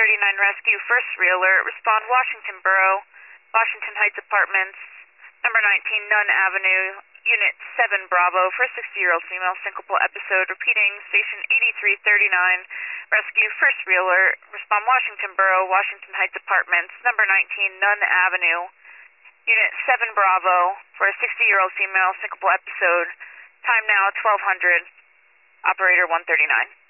Rescue, first realer, respond Washington Borough, Washington Heights Apartments, number 19 Nunn Avenue, Unit 7 Bravo, for a 60-year-old female syncopal episode, repeating, station 8339, rescue, first realer, respond Washington Borough, Washington Heights Apartments, number 19 Nunn Avenue, Unit 7 Bravo, for a 60-year-old female syncopal episode, time now 1200, operator 139.